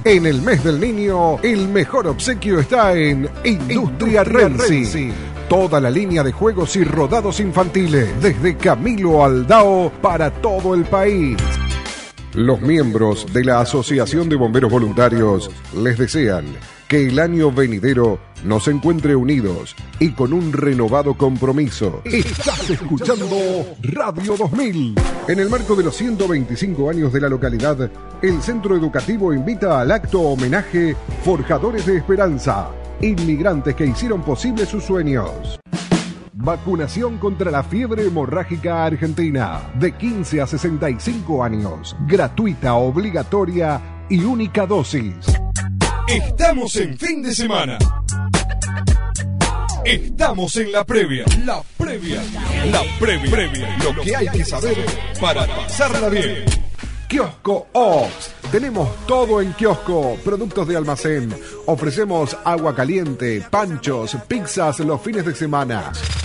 En el mes del niño, el mejor obsequio está en Industria Renzi. Toda la línea de juegos y rodados infantiles, desde Camilo Aldao para todo el país. Los miembros de la Asociación de Bomberos Voluntarios les desean que el año venidero nos encuentre unidos y con un renovado compromiso. Estás escuchando Radio 2000. En el marco de los 125 años de la localidad, el Centro Educativo invita al acto homenaje Forjadores de Esperanza, inmigrantes que hicieron posible sus sueños. Vacunación contra la fiebre hemorrágica argentina, de 15 a 65 años, gratuita, obligatoria y única dosis. Estamos en fin de semana. Estamos en la previa. La previa. Lo que hay que saber para pasarla bien. Kiosco Ops. Tenemos todo en kiosco, productos de almacén. Ofrecemos agua caliente, panchos, pizzas los fines de semana.